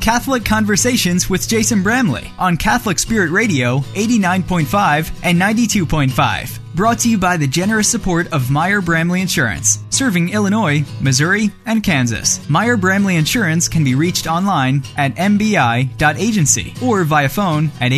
Catholic Conversations with Jason Bramley on Catholic Spirit Radio 89.5 and 92.5. Brought to you by the generous support of Meyer Bramley Insurance, serving Illinois, Missouri, and Kansas. Meyer Bramley Insurance can be reached online at mbi.agency or via phone at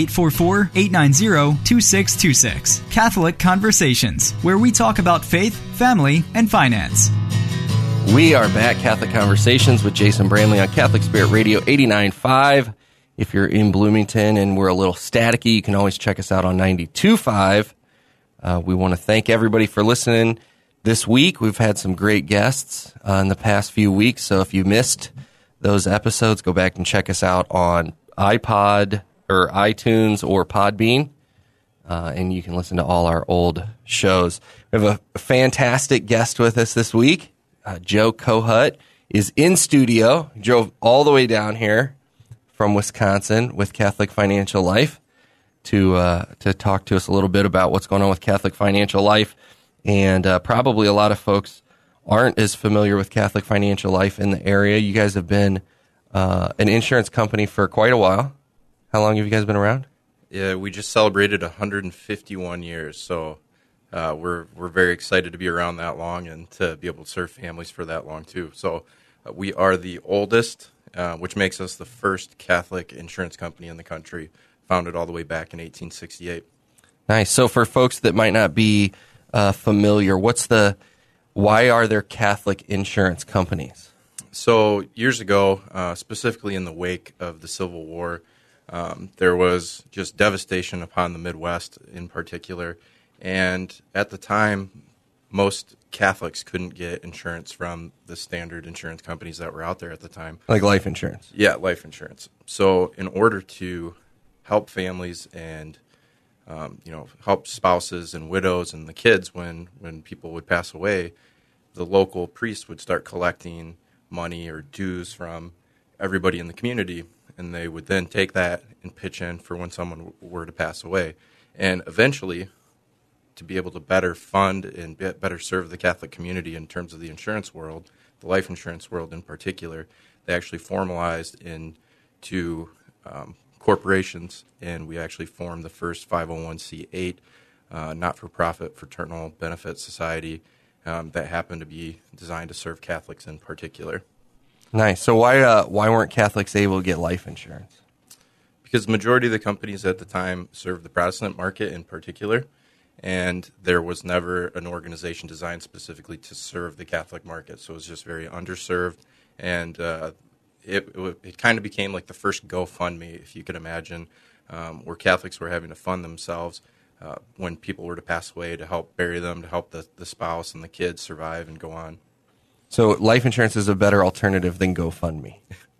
844-890-2626. Catholic Conversations, where we talk about faith, family, and finance. We are back, Catholic Conversations with Jason Bramley on Catholic Spirit Radio 89.5. If you're in Bloomington and we're a little staticky, you can always check us out on 92.5. We want to thank everybody for listening this week. We've had some great guests in the past few weeks, so if you missed those episodes, go back and check us out on iPod or iTunes or Podbean, and you can listen to all our old shows. We have a fantastic guest with us this week. Joe Kohut is in studio. He drove all the way down here from Wisconsin with Catholic Financial Life to talk to us a little bit about what's going on with Catholic Financial Life. And probably a lot of folks aren't as familiar with Catholic Financial Life in the area. You guys have been an insurance company for quite a while. How long have you guys been around? Yeah, we just celebrated 151 years, so we're very excited to be around that long and to be able to serve families for that long, too. So we are the oldest, which makes us the first Catholic insurance company in the country, founded all the way back in 1868. Nice. So for folks that might not be familiar, why are there Catholic insurance companies? So years ago, specifically in the wake of the Civil War, there was just devastation upon the Midwest in particular. And at the time, most Catholics couldn't get insurance from the standard insurance companies that were out there at the time. Like life insurance? Yeah, life insurance. So in order to help families and help spouses and widows and the kids when people would pass away, the local priest would start collecting money or dues from everybody in the community, and they would then take that and pitch in for when someone were to pass away. And eventually, to be able to better fund and better serve the Catholic community in terms of the insurance world, the life insurance world in particular, they actually formalized into corporations, and we actually formed the first 501c8 not-for-profit fraternal benefit society that happened to be designed to serve Catholics in particular. Nice. So why weren't Catholics able to get life insurance? Because the majority of the companies at the time served the Protestant market in particular, and there was never an organization designed specifically to serve the Catholic market. So it was just very underserved, and it kind of became like the first GoFundMe, if you could imagine, where Catholics were having to fund themselves when people were to pass away to help bury them, to help the spouse and the kids survive and go on. So life insurance is a better alternative than GoFundMe.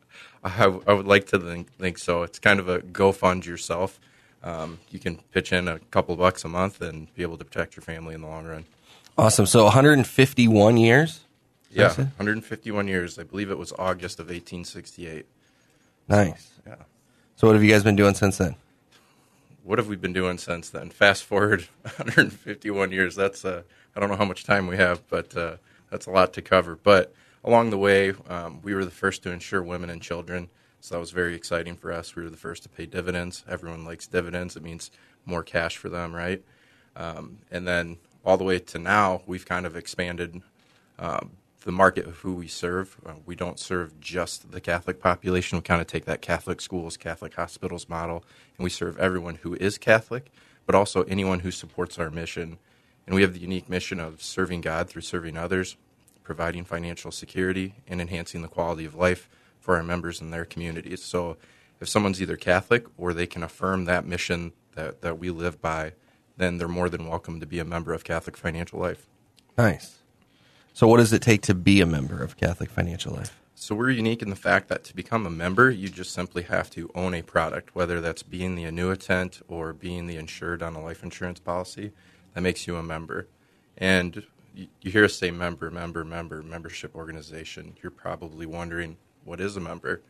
I would like to think so. It's kind of a go fund yourself. You can pitch in a couple of bucks a month and be able to protect your family in the long run. Awesome. So 151 years? Yeah, 151 years. I believe it was August of 1868. Nice. Yeah. So what have you guys been doing since then? What have we been doing since then? Fast forward 151 years. That's I don't know how much time we have, but that's a lot to cover. But along the way, we were the first to insure women and children, so that was very exciting for us. We were the first to pay dividends. Everyone likes dividends. It means more cash for them, right? And then all the way to now, we've kind of expanded the market of who we serve. We don't serve just the Catholic population. We kind of take that Catholic schools, Catholic hospitals model, and we serve everyone who is Catholic, but also anyone who supports our mission. And we have the unique mission of serving God through serving others, providing financial security, and enhancing the quality of life for our members and their communities. So if someone's either Catholic or they can affirm that mission that we live by, then they're more than welcome to be a member of Catholic Financial Life. Nice. So what does it take to be a member of Catholic Financial Life? So we're unique in the fact that to become a member, you just simply have to own a product, whether that's being the annuitant or being the insured on a life insurance policy. That makes you a member. And you hear us say membership organization. You're probably wondering, what is a member?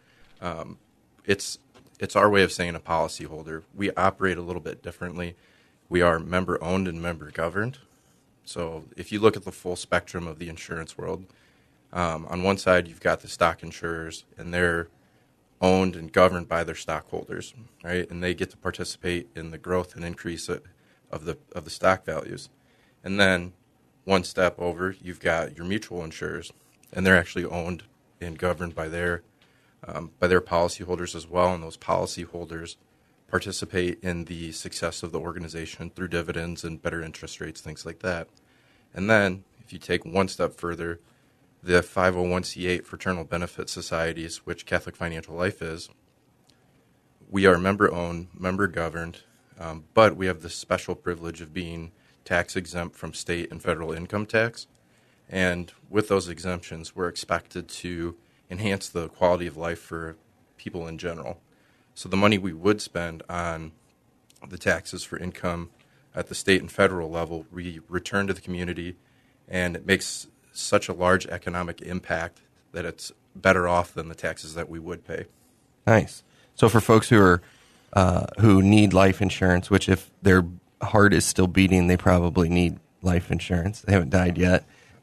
It's our way of saying a policyholder. We operate a little bit differently. We are member-owned and member-governed. So if you look at the full spectrum of the insurance world, on one side you've got the stock insurers, and they're owned and governed by their stockholders, right? And they get to participate in the growth and increase of the stock values. And then one step over, you've got your mutual insurers, and they're actually owned and governed by their policyholders as well. And those policyholders participate in the success of the organization through dividends and better interest rates, things like that. And then if you take one step further, the 501c8 fraternal benefit societies, which Catholic Financial Life is, we are member-owned, member-governed, but we have the special privilege of being tax-exempt from state and federal income tax. And with those exemptions, we're expected to enhance the quality of life for people in general. So the money we would spend on the taxes for income at the state and federal level, we return to the community, and it makes such a large economic impact that it's better off than the taxes that we would pay. Nice. So for folks who need life insurance, which if their heart is still beating, they probably need life insurance. They haven't died yet.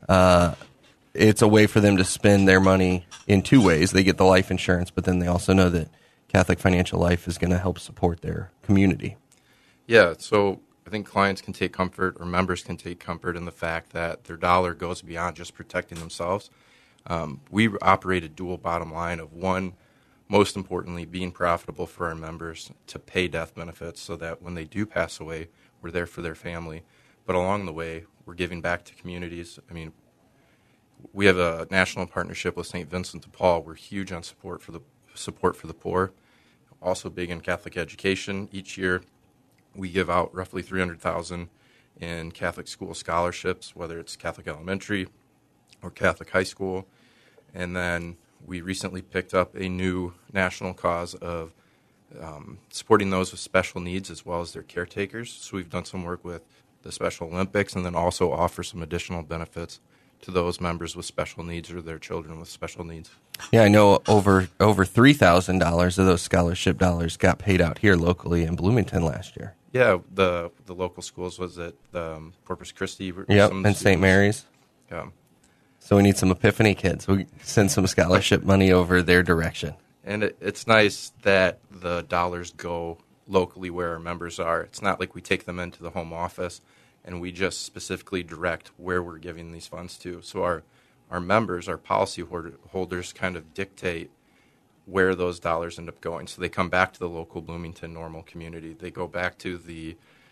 It's a way for them to spend their money in two ways. They get the life insurance, but then they also know that Catholic Financial Life is going to help support their community. Yeah, so I think clients can take comfort, or members can take comfort in the fact that their dollar goes beyond just protecting themselves. We operate a dual bottom line of, one, most importantly, being profitable for our members to pay death benefits so that when they do pass away, we're there for their family. But along the way, we're giving back to communities. I mean, we have a national partnership with St. Vincent de Paul. We're huge on support for the poor. Also big in Catholic education. Each year, we give out roughly $300,000 in Catholic school scholarships, whether it's Catholic elementary or Catholic high school. And then we recently picked up a new national cause of supporting those with special needs as well as their caretakers. So we've done some work with the Special Olympics, and then also offer some additional benefits to those members with special needs or their children with special needs. Yeah, I know over $3,000 of those scholarship dollars got paid out here locally in Bloomington last year. Yeah, the local schools, was it Corpus Christi? Yep, and St. Mary's. Yeah. So we need some Epiphany kids. We send some scholarship money over their direction. And it's nice that the dollars go locally where our members are. It's not like we take them into the home office and we just specifically direct where we're giving these funds to. So our members, our policy holders kind of dictate where those dollars end up going. So they come back to the local Bloomington normal community. They go back to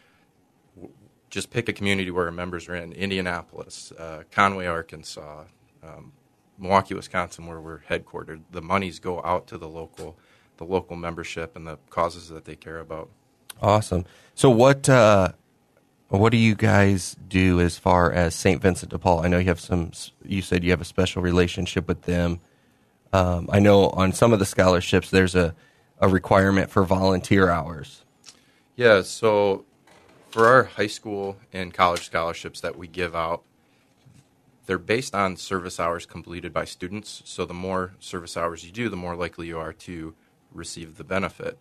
just pick a community where our members are in, Indianapolis, Conway, Arkansas, Milwaukee, Wisconsin, where we're headquartered. The monies go out to the local membership and the causes that they care about. Awesome. So what do you guys do as far as St. Vincent de Paul? I know you said you have a special relationship with them. I know on some of the scholarships there's a requirement for volunteer hours. Yeah, so for our high school and college scholarships that we give out, they're based on service hours completed by students. So the more service hours you do, the more likely you are to receive the benefit.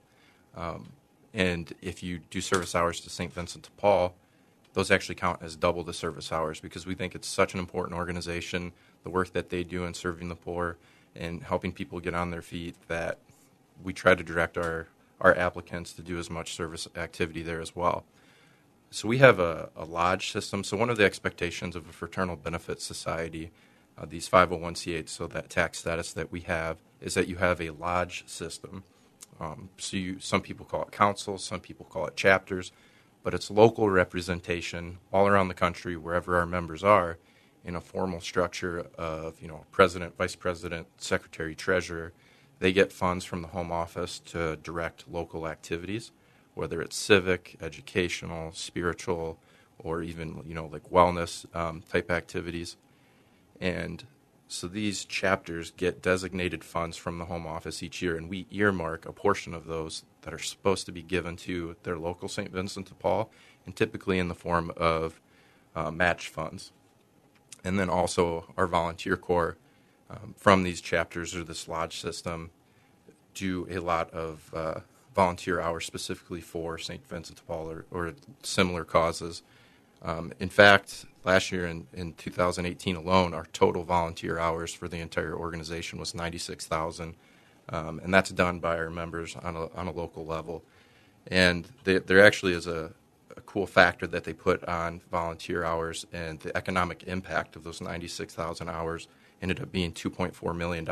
And if you do service hours to St. Vincent de Paul, those actually count as double the service hours because we think it's such an important organization, the work that they do in serving the poor and helping people get on their feet, that we try to direct our applicants to do as much service activity there as well. So we have a lodge system. So one of the expectations of a fraternal benefit society, these 501c8s, so that tax status that we have, is that you have a lodge system. Some people call it councils, some people call it chapters, but it's local representation all around the country, wherever our members are, in a formal structure of, president, vice president, secretary, treasurer. They get funds from the home office to direct local activities, whether it's civic, educational, spiritual, or even, like wellness type activities. And so these chapters get designated funds from the home office each year, and we earmark a portion of those that are supposed to be given to their local St. Vincent de Paul, and typically in the form of match funds. And then also our volunteer corps from these chapters or this lodge system do a lot of volunteer hours specifically for St. Vincent de Paul or similar causes. In fact, last year in 2018 alone, our total volunteer hours for the entire organization was 96,000. and that's done by our members on a local level. And there actually is a cool factor that they put on volunteer hours, and the economic impact of those 96,000 hours ended up being $2.4 million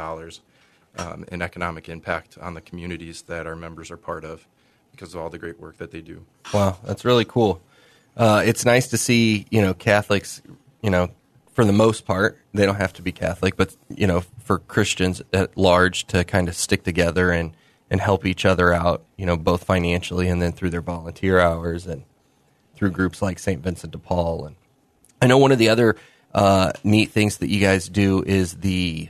in economic impact on the communities that our members are part of because of all the great work that they do. Wow, that's really cool. It's nice to see, Catholics, for the most part, they don't have to be Catholic, but, for Christians at large to kind of stick together and help each other out, both financially and then through their volunteer hours and through groups like St. Vincent de Paul. And I know one of the other neat things that you guys do is the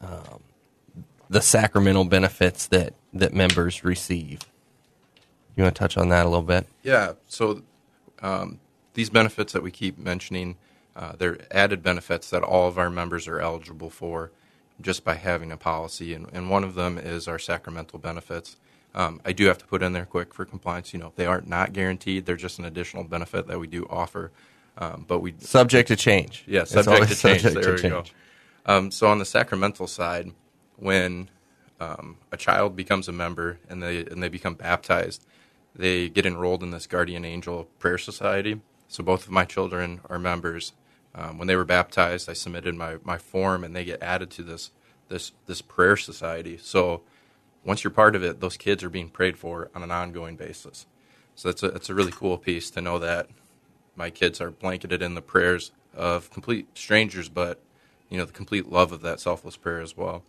sacramental benefits that members receive. You want to touch on that a little bit? Yeah, so these benefits that we keep mentioning, they're added benefits that all of our members are eligible for just by having a policy, and one of them is our sacramental benefits. I do have to put in there quick for compliance. They are not guaranteed; they're just an additional benefit that we do offer. But we subject to change. Yeah, subject to change. There we go. So on the sacramental side, when a child becomes a member and they become baptized, they get enrolled in this Guardian Angel Prayer Society. So both of my children are members. When they were baptized, I submitted my form, and they get added to this prayer society. So once you're part of it, those kids are being prayed for on an ongoing basis. So it's a really cool piece to know that my kids are blanketed in the prayers of complete strangers, but the complete love of that selfless prayer as well.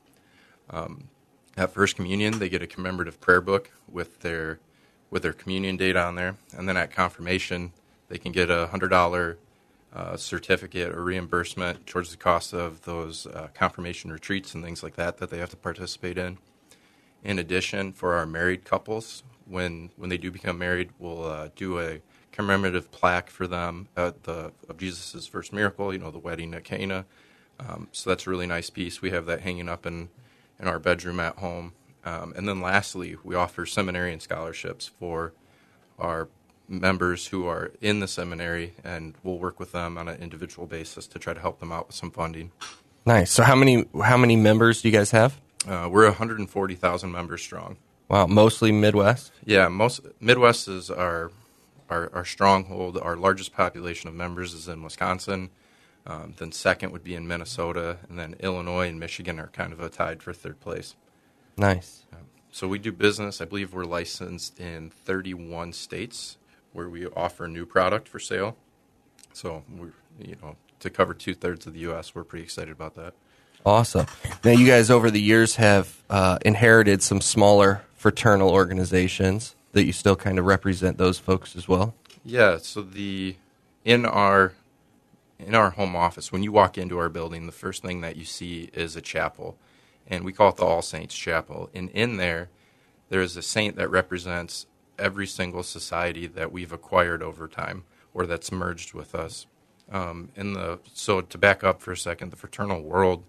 At First Communion, they get a commemorative prayer book with their communion date on there, and then at confirmation, they can get a $100 certificate or reimbursement towards the cost of those confirmation retreats and things like that they have to participate in. In addition, for our married couples, when they do become married, we'll do a commemorative plaque for them of Jesus' first miracle, the wedding at Cana. So that's a really nice piece. We have that hanging up in our bedroom at home. And then lastly, we offer seminarian scholarships for our members who are in the seminary, and we'll work with them on an individual basis to try to help them out with some funding. Nice. So how many members do you guys have? We're 140,000 members strong. Wow, mostly Midwest? Yeah, Midwest is our stronghold. Our largest population of members is in Wisconsin. Then second would be in Minnesota, and then Illinois and Michigan are kind of tied for third place. Nice. So we do business. I believe we're licensed in 31 states where we offer a new product for sale. So to cover 2/3 of the U.S., we're pretty excited about that. Awesome. Now, you guys over the years have inherited some smaller fraternal organizations that you still kind of represent those folks as well. Yeah. So in our home office, when you walk into our building, the first thing that you see is a chapel, and we call it the All Saints Chapel. And in there is a saint that represents every single society that we've acquired over time or that's merged with us. So to back up for a second, the fraternal world,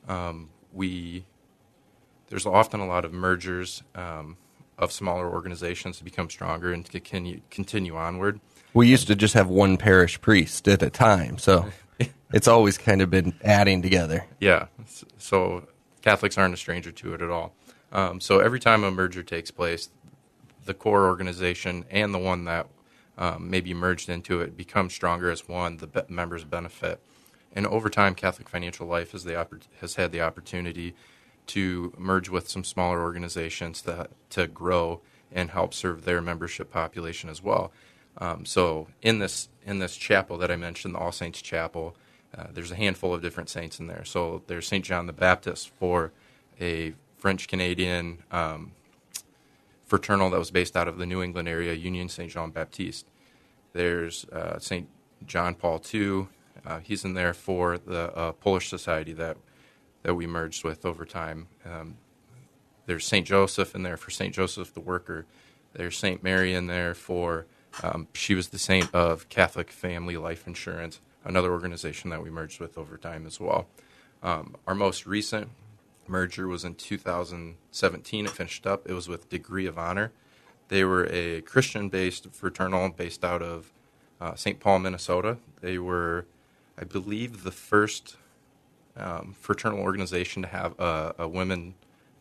there's often a lot of mergers of smaller organizations to become stronger and to continue onward. We used to just have one parish priest at a time, so it's always kind of been adding together. Yeah, so Catholics aren't a stranger to it at all. So every time a merger takes place, the core organization and the one that may be merged into it becomes stronger as one. The members benefit. And over time, Catholic Financial Life has had the opportunity to merge with some smaller organizations to grow and help serve their membership population as well. So in this chapel that I mentioned, the All Saints Chapel, there's a handful of different saints in there. So there's St. John the Baptist for a French-Canadian fraternal that was based out of the New England area, Union St. Jean Baptiste. There's St. John Paul II. He's in there for the Polish society that we merged with over time. There's St. Joseph in there for St. Joseph the Worker. There's St. Mary in there for, she was the saint of Catholic Family Life Insurance, another organization that we merged with over time as well. Our most recent merger was in 2017. It finished up. It was with Degree of Honor. They were a Christian-based fraternal based out of St. Paul, Minnesota. They were, I believe, the first fraternal organization to have a women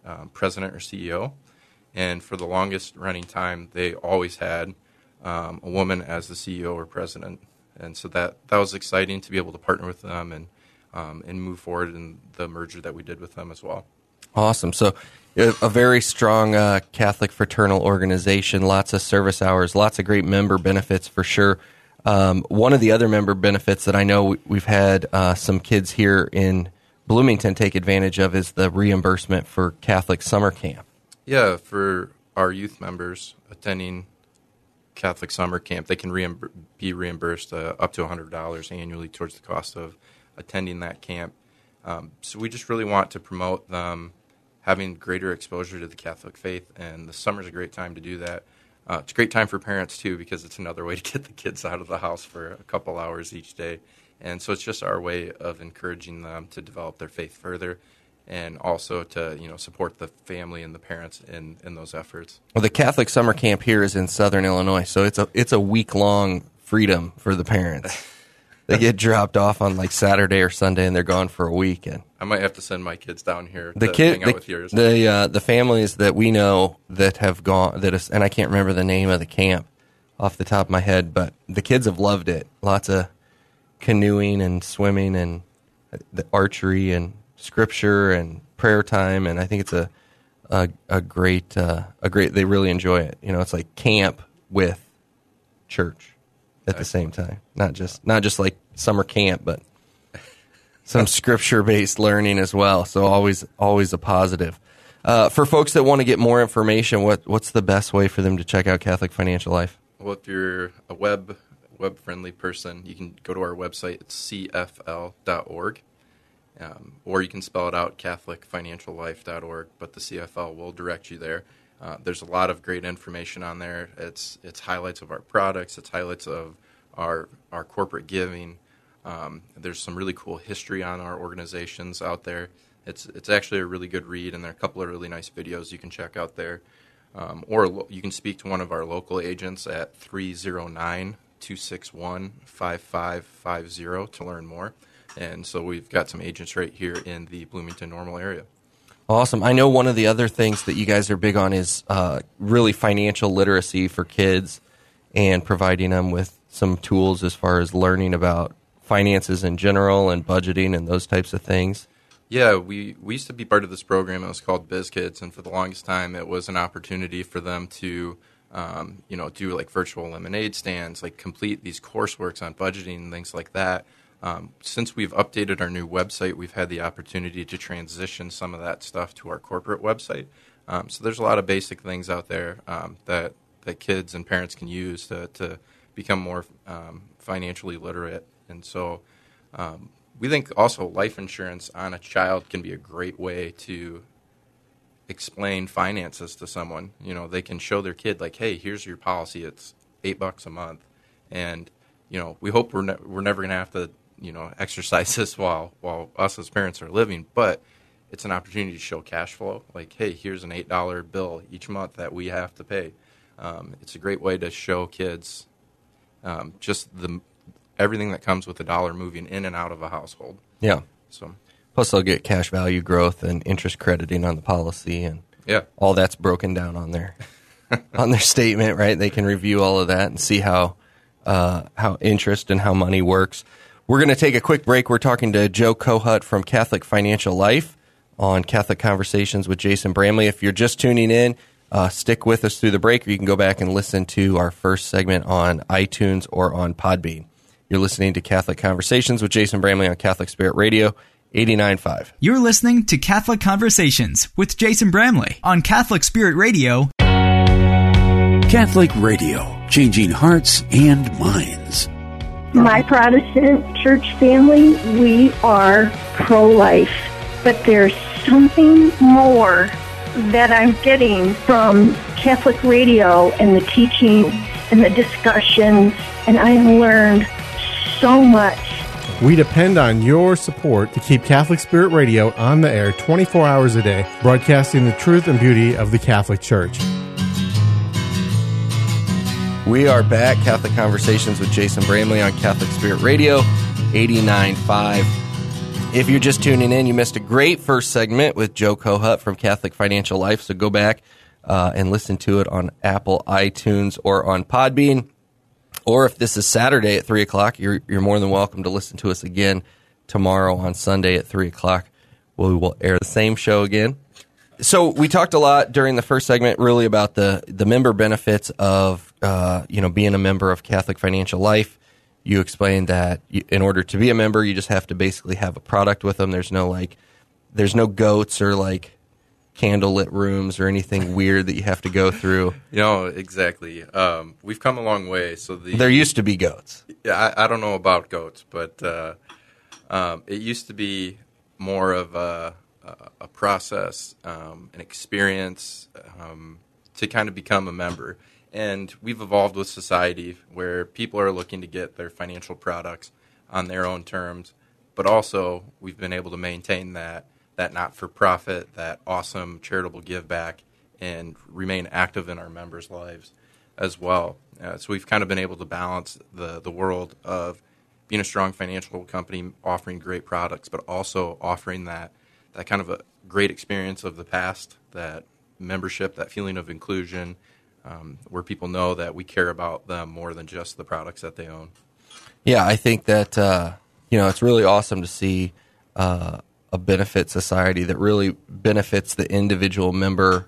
president or CEO. And for the longest running time, they always had a woman as the CEO or president. And so that was exciting to be able to partner with them and move forward in the merger that we did with them as well. Awesome. So a very strong Catholic fraternal organization, lots of service hours, lots of great member benefits for sure. One of the other member benefits that I know we've had some kids here in Bloomington take advantage of is the reimbursement for Catholic summer camp. Yeah, for our youth members attending Catholic summer camp, they can be reimbursed up to $100 annually towards the cost of attending that camp. So we just really want to promote them having greater exposure to the Catholic faith, and the summer's a great time to do that. It's a great time for parents, too, because it's another way to get the kids out of the house for a couple hours each day. And so it's just our way of encouraging them to develop their faith further, and also to support the family and the parents in those efforts. Well, the Catholic summer camp here is in Southern Illinois, so it's a week-long freedom for the parents. They get dropped off on like Saturday or Sunday, and they're gone for a week. And I might have to send my kids down here to hang out with yours. The families that we know that have gone, and I can't remember the name of the camp off the top of my head, but the kids have loved it. Lots of canoeing and swimming and the archery and scripture and prayer time, and I think it's a great. They really enjoy it. It's like camp with church at the same time. Not just like summer camp, but some scripture-based learning as well. So always a positive. For folks that want to get more information, what's the best way for them to check out Catholic Financial Life? Well, if you're a web-friendly person, you can go to our website. It's cfl.org. Or you can spell it out, catholicfinanciallife.org, but the CFL will direct you there. There's a lot of great information on there. It's highlights of our products. It's highlights of our corporate giving. There's some really cool history on our organizations out there. It's actually a really good read, and there are a couple of really nice videos you can check out there. Or you can speak to one of our local agents at 309-261-5550 to learn more. And so we've got some agents right here in the Bloomington-Normal area. Awesome. I know one of the other things that you guys are big on is really financial literacy for kids and providing them with some tools as far as learning about finances in general and budgeting and those types of things. Yeah, we used to be part of this program. It was called BizKids, and for the longest time it was an opportunity for them to do like virtual lemonade stands, like complete these courseworks on budgeting and things like that. Since we've updated our new website, we've had the opportunity to transition some of that stuff to our corporate website. So there's a lot of basic things out there that kids and parents can use to become more financially literate. And so we think also life insurance on a child can be a great way to explain finances to someone. They can show their kid, like, hey, here's your policy. It's $8 a month. And, we hope we're never going to have to exercise this while us as parents are living, but it's an opportunity to show cash flow. Like, hey, here's an $8 bill each month that we have to pay. It's a great way to show kids just everything that comes with a dollar moving in and out of a household. Yeah. So, plus they'll get cash value growth and interest crediting on the policy, and all that's broken down on their statement, right? They can review all of that and see how interest and how money works. We're going to take a quick break. We're talking to Joe Kohut from Catholic Financial Life on Catholic Conversations with Jason Bramley. If you're just tuning in, stick with us through the break, or you can go back and listen to our first segment on iTunes or on Podbean. You're listening to Catholic Conversations with Jason Bramley on Catholic Spirit Radio 89.5. You're listening to Catholic Conversations with Jason Bramley on Catholic Spirit Radio. Catholic Radio, changing hearts and minds. My Protestant church family, we are pro-life, but there's something more that I'm getting from Catholic Radio and the teaching and the discussions, and I have learned so much. We depend on your support to keep Catholic Spirit Radio on the air 24 hours a day, broadcasting the truth and beauty of the Catholic Church. We are back, Catholic Conversations with Jason Bramley on Catholic Spirit Radio 89.5. If you're just tuning in, you missed a great first segment with Joe Kohut from Catholic Financial Life. So go back and listen to it on Apple, iTunes, or on Podbean. Or if this is Saturday at 3 o'clock, you're more than welcome to listen to us again tomorrow on Sunday at 3 o'clock. We will air the same show again. So we talked a lot during the first segment really about the member benefits of being a member of Catholic Financial Life. You explained that in order to be a member, you just have to basically have a product with them. There's no goats or like candlelit rooms or anything weird that you have to go through. Exactly. We've come a long way. So there used to be goats. Yeah, I don't know about goats, but it used to be more of a process, an experience to kind of become a member. And we've evolved with society where people are looking to get their financial products on their own terms, but also we've been able to maintain that not-for-profit, that awesome charitable give back, and remain active in our members' lives as well. So we've kind of been able to balance the world of being a strong financial company, offering great products, but also offering that kind of a great experience of the past, that membership, that feeling of inclusion, where people know that we care about them more than just the products that they own. Yeah, I think that it's really awesome to see a benefit society that really benefits the individual member.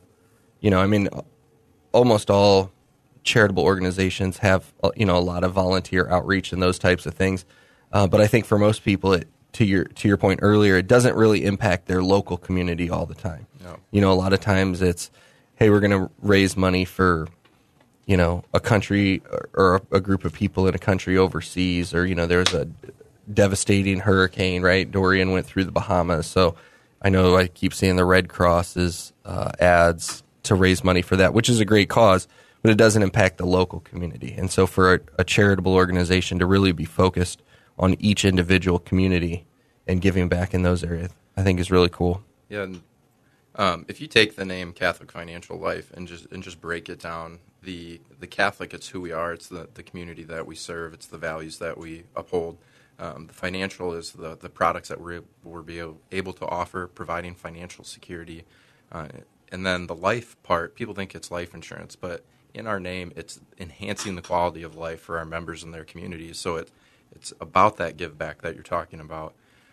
Almost all charitable organizations have a lot of volunteer outreach and those types of things. But I think for most people, to your point earlier, it doesn't really impact their local community all the time. No. A lot of times it's, hey, we're going to raise money for, a country or a group of people in a country overseas, or, there's a devastating hurricane, right? Dorian went through the Bahamas. So I know I keep seeing the Red Cross's ads to raise money for that, which is a great cause, but it doesn't impact the local community. And so for a charitable organization to really be focused on each individual community and giving back in those areas, I think is really cool. Yeah. And, if you take the name Catholic Financial Life and just break it down, the Catholic, it's who we are. It's the community that we serve. It's the values that we uphold. The financial is the products that we're able to offer, providing financial security. And then the life part, people think it's life insurance, but in our name, it's enhancing the quality of life for our members and their communities. So it's about that give back that you're talking about.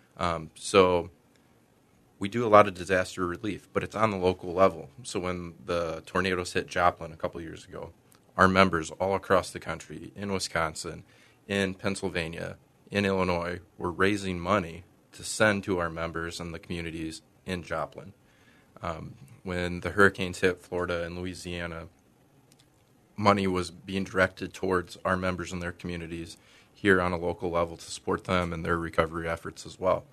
So we do a lot of disaster relief, but it's on the local level. So when the tornadoes hit Joplin a couple years ago, our members all across the country, in Wisconsin, in Pennsylvania, in Illinois, were raising money to send to our members and the communities in Joplin. When the hurricanes hit Florida and Louisiana, money was being directed towards our members and their communities here on a local level to support them and their recovery efforts as well.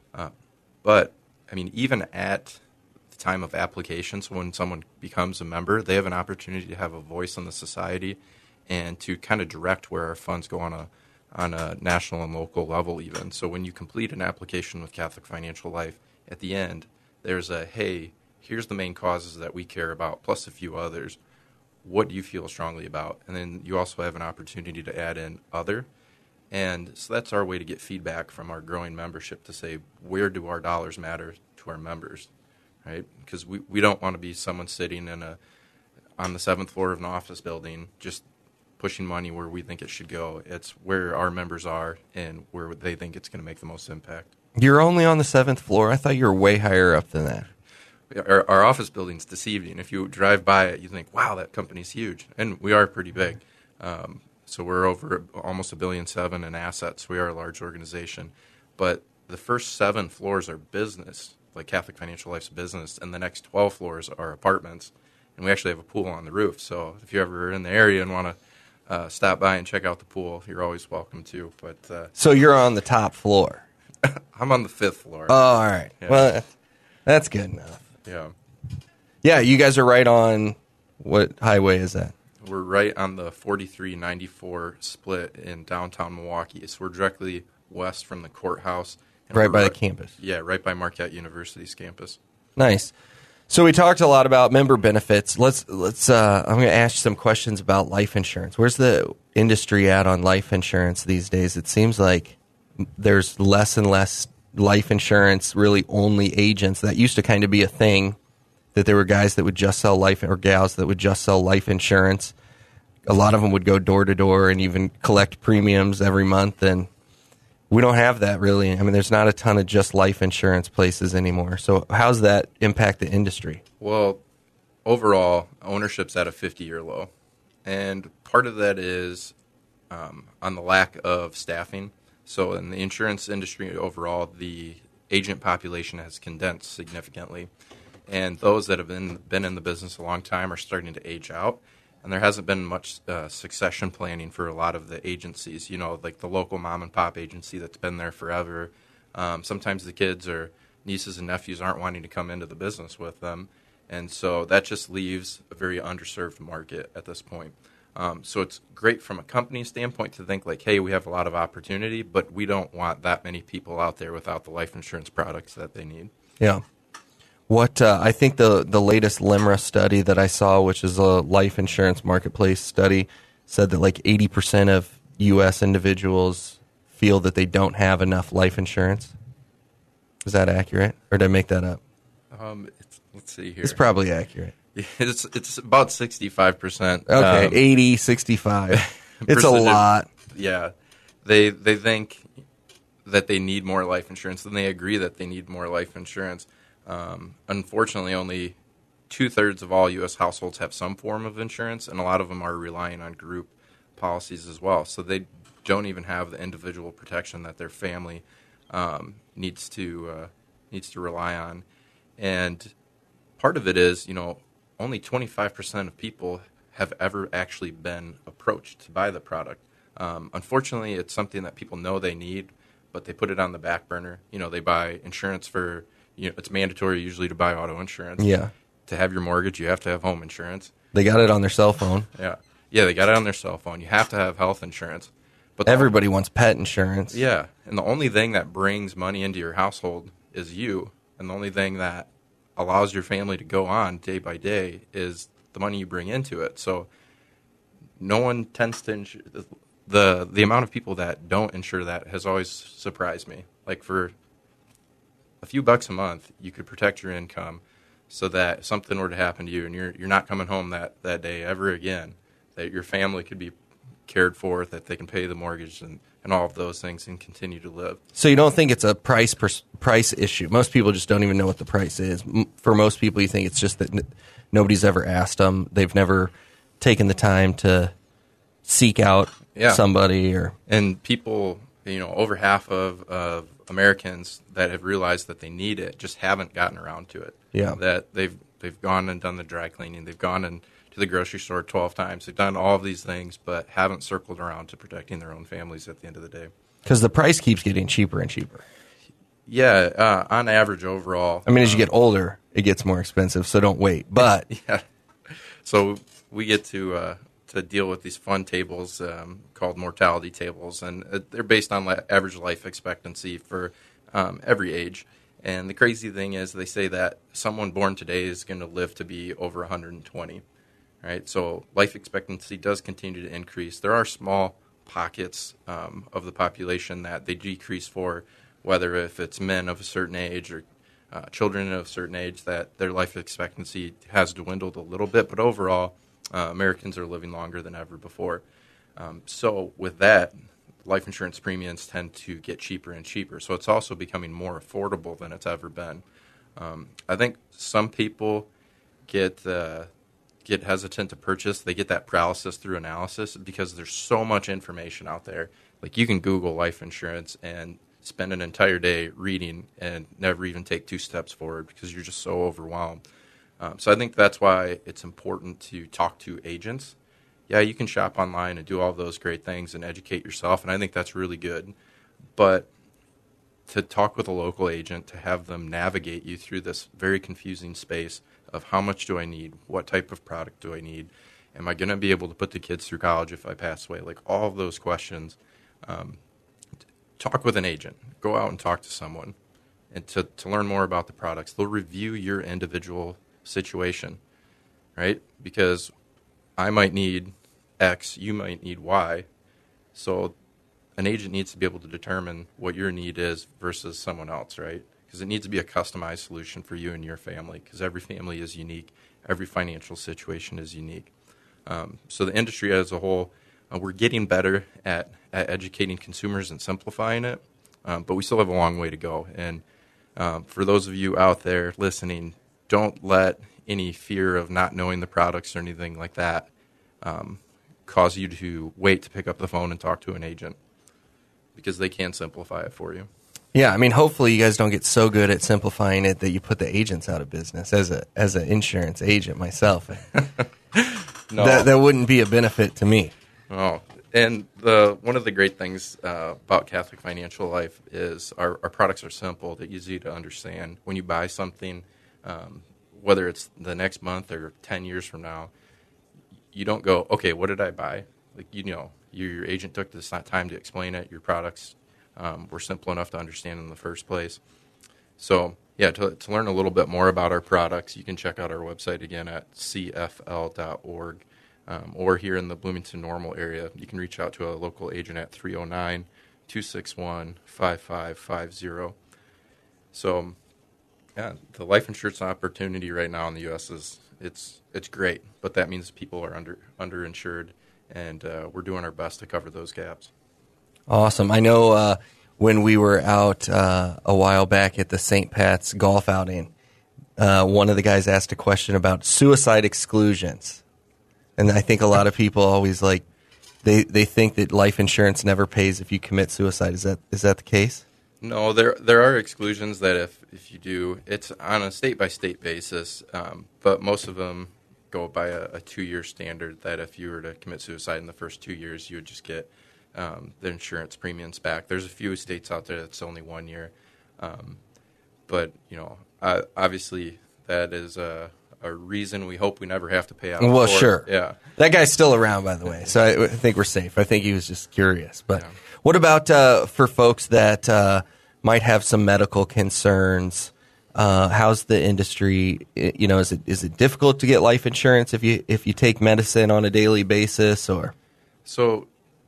But even at the time of application, so when someone becomes a member, they have an opportunity to have a voice in the society and to kind of direct where our funds go on a national and local level even. So when you complete an application with Catholic Financial Life, at the end, there's hey, here's the main causes that we care about, plus a few others. What do you feel strongly about? And then you also have an opportunity to add in other. And so that's our way to get feedback from our growing membership to say, where do our dollars matter to our members, right? Because we don't want to be someone sitting on the 7th floor of an office building just pushing money where we think it should go. It's where our members are and where they think it's going to make the most impact. You're only on the 7th floor? I thought you were way higher up than that. Our office building's deceiving. If you drive by it, you think, wow, that company's huge. And we are pretty big. So we're over almost $1.7 billion in assets. We are a large organization. But the first 7 floors are business, like Catholic Financial Life's business, and the next 12 floors are apartments. And we actually have a pool on the roof. So if you're ever in the area and want to stop by and check out the pool, you're always welcome to. But so you're on the top floor? I'm on the 5th floor. Oh, all right. Yeah. Well, that's good enough. Yeah. Yeah, you guys are right on, what highway is that? We're right on the 4394 split in downtown Milwaukee. So we're directly west from the courthouse. And right by the campus. Yeah, right by Marquette University's campus. Nice. So we talked a lot about member benefits. Let's. I'm going to ask you some questions about life insurance. Where's the industry at on life insurance these days? It seems like there's less and less life insurance really only agents. That used to kind of be a thing, that there were guys that would just sell life, or gals that would just sell life insurance. A lot of them would go door to door and even collect premiums every month, and we don't have that really. I mean, there's not a ton of just life insurance places anymore. So how's that impact the industry? Well, overall, ownership's at a 50-year low. And part of that is on the lack of staffing. So in the insurance industry overall, the agent population has condensed significantly. And those that have been in the business a long time are starting to age out. And there hasn't been much succession planning for a lot of the agencies, like the local mom and pop agency that's been there forever. Sometimes the kids or nieces and nephews aren't wanting to come into the business with them. And so that just leaves a very underserved market at this point. So it's great from a company standpoint to think like, hey, we have a lot of opportunity, but we don't want that many people out there without the life insurance products that they need. Yeah. What I think the latest LIMRA study that I saw, which is a life insurance marketplace study, said that like 80% of U.S. individuals feel that they don't have enough life insurance. Is that accurate, or did I make that up? Let's see here. It's probably accurate. It's about 65%. Okay, 80, 65. It's a lot. Yeah. They think that they need more life insurance, and they agree that they need more life insurance. Unfortunately, only 2/3 of all U.S. households have some form of insurance, and a lot of them are relying on group policies as well. So they don't even have the individual protection that their family needs to rely on. And part of it is, only 25% of people have ever actually been approached to buy the product. Unfortunately, it's something that people know they need, but they put it on the back burner. They buy insurance for, it's mandatory usually to buy auto insurance. Yeah. To have your mortgage, you have to have home insurance. They got it on their cell phone. Yeah. Yeah, they got it on their cell phone. You have to have health insurance. But everybody wants pet insurance. Yeah. And the only thing that brings money into your household is you. And the only thing that allows your family to go on day by day is the money you bring into it. So no one tends to insure. The amount of people that don't insure that has always surprised me. Like for a few bucks a month, you could protect your income so that if something were to happen to you and you're not coming home that day ever again, that your family could be cared for, that they can pay the mortgage and all of those things and continue to live. So you don't think it's a price issue? Most people just don't even know what the price is. For most people, you think it's just that nobody's ever asked them. They've never taken the time to seek out somebody. And people, over half of Americans that have realized that they need it just haven't gotten around to it. Yeah. That they've gone and done the dry cleaning. They've gone and to the grocery store 12 times. They've done all of these things, but haven't circled around to protecting their own families at the end of the day. Because the price keeps getting cheaper and cheaper. Yeah, on average overall. I mean, as you get older, it gets more expensive, so don't wait. But yeah, so we get to deal with these fun tables called mortality tables, and they're based on average life expectancy for every age. And the crazy thing is they say that someone born today is going to live to be over 120. Right, so life expectancy does continue to increase. There are small pockets of the population that they decrease for, whether if it's men of a certain age or children of a certain age, that their life expectancy has dwindled a little bit. But overall, Americans are living longer than ever before. So with that, life insurance premiums tend to get cheaper and cheaper. So it's also becoming more affordable than it's ever been. I think some people get hesitant to purchase. They get that paralysis through analysis because there's so much information out there. Like you can Google life insurance and spend an entire day reading and never even take 2 steps forward because you're just so overwhelmed. So I think that's why it's important to talk to agents. Yeah, you can shop online and do all those great things and educate yourself, and I think that's really good. But to talk with a local agent, to have them navigate you through this very confusing space of how much do I need, what type of product do I need, am I going to be able to put the kids through college if I pass away, like all of those questions. Talk with an agent. Go out and talk to someone and to learn more about the products. They'll review your individual situation, right? Because I might need X, you might need Y. So an agent needs to be able to determine what your need is versus someone else, right? Because it needs to be a customized solution for you and your family, because every family is unique. Every financial situation is unique. So the industry as a whole, we're getting better at educating consumers and simplifying it, but we still have a long way to go. And for those of you out there listening, don't let any fear of not knowing the products or anything like that cause you to wait to pick up the phone and talk to an agent, because they can simplify it for you. Yeah, I mean, hopefully you guys don't get so good at simplifying it that you put the agents out of business. As an insurance agent myself, No. that wouldn't be a benefit to me. Oh, and one of the great things about Catholic Financial Life is our products are simple. They're easy to understand. When you buy something, whether it's the next month or 10 years from now, you don't go, okay, what did I buy? Like, your agent took this time to explain it. Your products were simple enough to understand in the first place. So, yeah, to learn a little bit more about our products, you can check out our website again at cfl.org. Or here in the Bloomington Normal area, you can reach out to a local agent at 309-261-5550. So, yeah, the life insurance opportunity right now in the U.S. it's great, but that means people are underinsured, and we're doing our best to cover those gaps. Awesome. I know when we were out a while back at the St. Pat's golf outing, one of the guys asked a question about suicide exclusions. And I think a lot of people always they think that life insurance never pays if you commit suicide. Is that the case? No, there are exclusions that if you do, it's on a state-by-state basis, but most of them go by a 2-year standard that if you were to commit suicide in the first 2 years, you would just get the insurance premiums back. There's a few states out there that's only 1 year. But, obviously that is a reason we hope we never have to pay out. Well, sure. Yeah. That guy's still around, by the way, so I think we're safe. I think he was just curious. But Yeah. What about for folks that might have some medical concerns? How's the industry? Is it difficult to get life insurance if you take medicine on a daily basis, or? So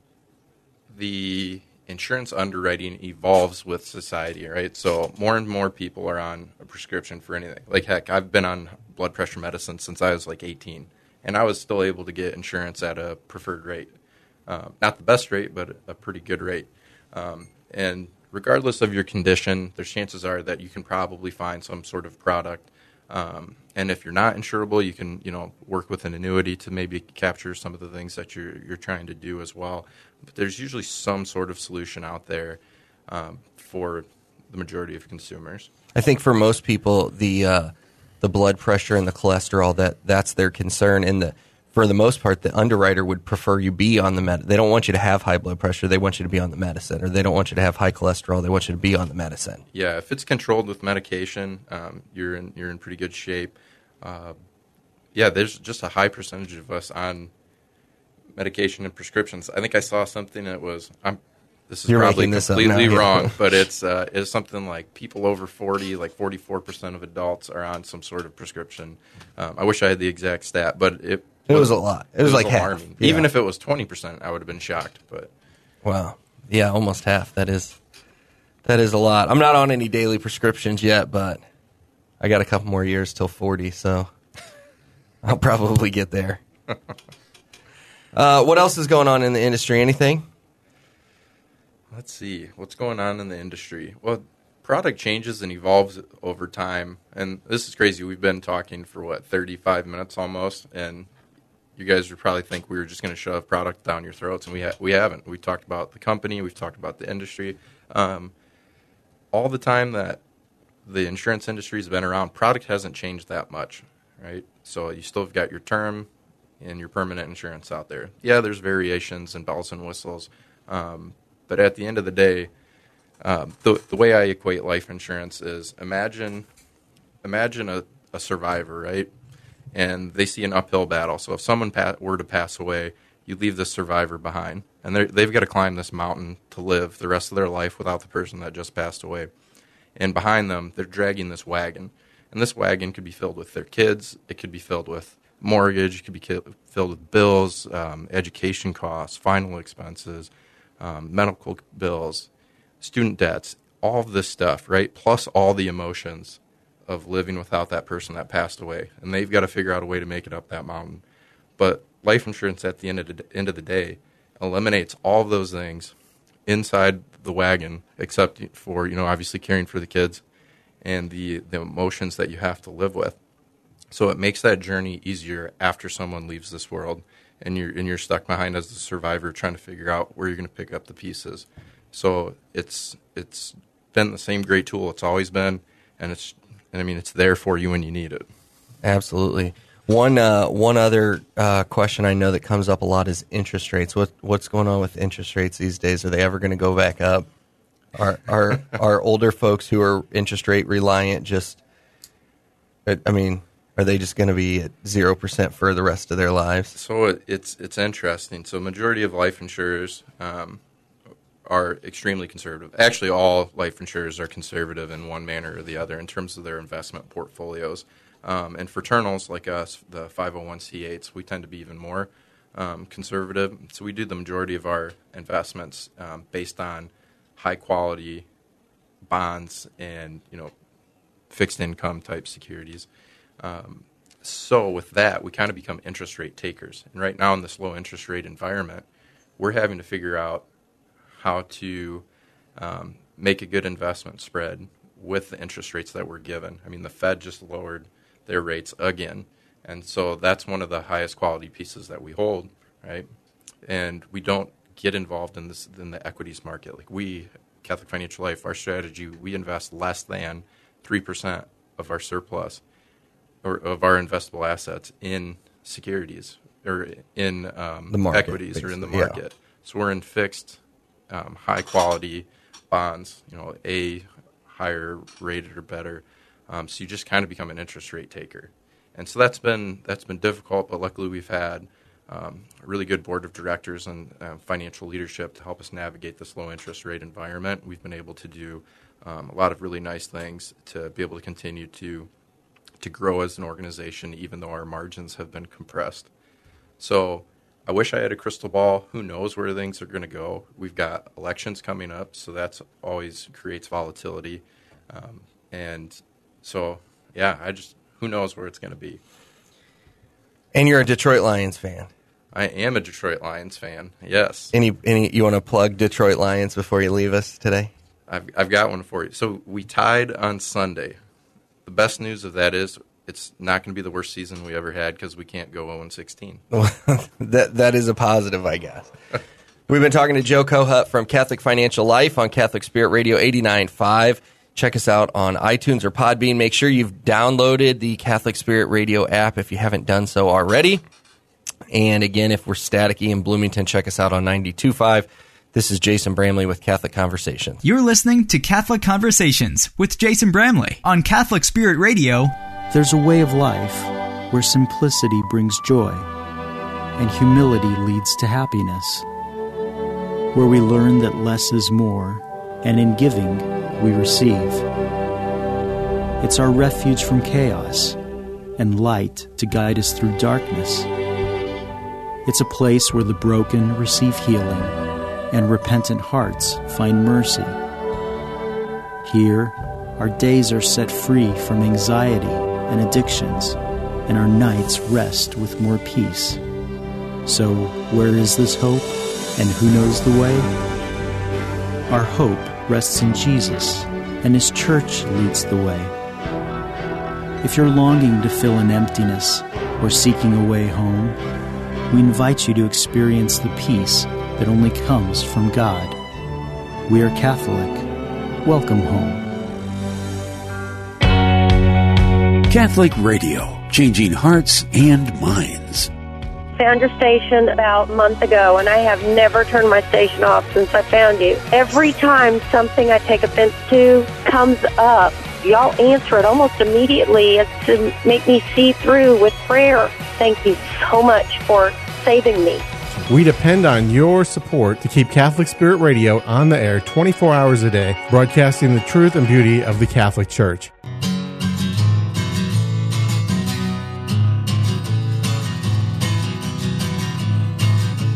the insurance underwriting evolves with society, right? So more and more people are on a prescription for anything. Like, heck, I've been on blood pressure medicine since I was 18, and I was still able to get insurance at a preferred rate. Not the best rate, but a pretty good rate. And regardless of your condition, there's chances are that you can probably find some sort of product. And if you're not insurable, you can, work with an annuity to maybe capture some of the things that you're trying to do as well. But there's usually some sort of solution out there for the majority of consumers. I think for most people, the blood pressure and the cholesterol, that's their concern. And for the most part, the underwriter would prefer you be on the med. They don't want you to have high blood pressure. They want you to be on the medicine. Or they don't want you to have high cholesterol. They want you to be on the medicine. Yeah, if it's controlled with medication, you're in pretty good shape. There's just a high percentage of us on medication and prescriptions. I think I saw something that was this is You're probably making this up completely now, yeah. wrong, but it's something like people over 40, like 44% of adults are on some sort of prescription. I wish I had the exact stat, but it was a lot. It was like alarming. half. Yeah. Even if it was 20%, I would have been shocked. But wow, yeah, almost half. That is a lot. I'm not on any daily prescriptions yet, but I got a couple more years till 40, so I'll probably get there. What else is going on in the industry? Anything? Let's see. What's going on in the industry? Well, product changes and evolves over time. And this is crazy. We've been talking for, 35 minutes almost. And you guys would probably think we were just going to shove product down your throats. And we haven't. We talked about the company. We've talked about the industry. All the time that the insurance industry has been around, product hasn't changed that much, right? So you still have got your term and your permanent insurance out there. Yeah, there's variations and bells and whistles. But at the end of the day, the way I equate life insurance is imagine a survivor, right? And they see an uphill battle. So if someone were to pass away, you leave the survivor behind. And they've got to climb this mountain to live the rest of their life without the person that just passed away. And behind them, they're dragging this wagon. And this wagon could be filled with their kids. It could be filled with mortgage. It could be filled with bills, education costs, final expenses, medical bills, student debts, all of this stuff, right? Plus all the emotions of living without that person that passed away. And they've got to figure out a way to make it up that mountain. But life insurance at the end of the day eliminates all of those things inside the wagon, except for, obviously caring for the kids and the emotions that you have to live with. So it makes that journey easier after someone leaves this world, and you're stuck behind as the survivor trying to figure out where you're going to pick up the pieces. So it's been the same great tool it's always been, and it's there for you when you need it. Absolutely. One other question I know that comes up a lot is interest rates. What's going on with interest rates these days? Are they ever going to go back up? Are older folks who are interest rate reliant are they just going to be at 0% for the rest of their lives? So it's interesting. So majority of life insurers are extremely conservative. Actually, all life insurers are conservative in one manner or the other in terms of their investment portfolios. And fraternals like us, the 501c8s, we tend to be even more conservative. So we do the majority of our investments based on high-quality bonds and, fixed income type securities. So with that, we kind of become interest rate takers. And right now in this low interest rate environment, we're having to figure out how to make a good investment spread with the interest rates that we're given. I mean, the Fed just lowered their rates again, and so that's one of the highest quality pieces that we hold, right? And we don't get involved in the equities market. Like we, Catholic Financial Life, our strategy, we invest less than 3% of our surplus or of our investable assets in securities or in the market, equities or in the market. Yeah. So we're in fixed, high quality bonds, A, higher rated or better. So you just kind of become an interest rate taker. And so that's been difficult, but luckily we've had a really good board of directors and financial leadership to help us navigate this low interest rate environment. We've been able to do a lot of really nice things to be able to continue to grow as an organization, even though our margins have been compressed. So I wish I had a crystal ball. Who knows where things are going to go? We've got elections coming up, so that's always creates volatility. And so, who knows where it's going to be. And you're a Detroit Lions fan. I am a Detroit Lions fan, yes. Any you want to plug Detroit Lions before you leave us today? I've got one for you. So we tied on Sunday. The best news of that is it's not going to be the worst season we ever had because we can't go 0-16. That is a positive, I guess. We've been talking to Joe Kohut from Catholic Financial Life on Catholic Spirit Radio 89.5. Check us out on iTunes or Podbean. Make sure you've downloaded the Catholic Spirit Radio app if you haven't done so already. And again, if we're staticky in Bloomington, check us out on 92.5. This is Jason Bramley with Catholic Conversations. You're listening to Catholic Conversations with Jason Bramley on Catholic Spirit Radio. There's a way of life where simplicity brings joy and humility leads to happiness, where we learn that less is more, and in giving, we receive. It's our refuge from chaos and light to guide us through darkness. It's a place where the broken receive healing and repentant hearts find mercy. Here, our days are set free from anxiety and addictions, and our nights rest with more peace. So, where is this hope, and who knows the way? Our hope rests in Jesus, and His church leads the way. If you're longing to fill an emptiness or seeking a way home, we invite you to experience the peace that only comes from God. We are Catholic. Welcome home. Catholic Radio, changing hearts and minds. Found your station about a month ago, and I have never turned my station off since I found you. Every time something I take offense to comes up, y'all answer it almost immediately as to make me see through with prayer. Thank you so much for saving me. We depend on your support to keep Catholic Spirit Radio on the air 24 hours a day, broadcasting the truth and beauty of the Catholic Church.